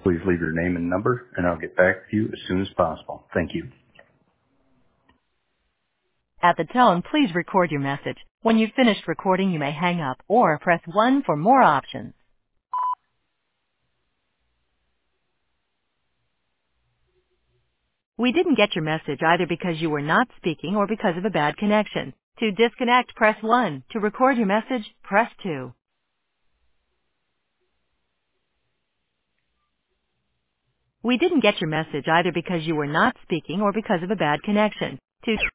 Please leave your name and number, and I'll get back with you as soon as possible. Thank you. At the tone, please record your message. When you've finished recording, you may hang up or press 1 for more options. We didn't get your message either because you were not speaking or because of a bad connection. To disconnect, press 1. To record your message, press 2. We didn't get your message either because you were not speaking or because of a bad connection. To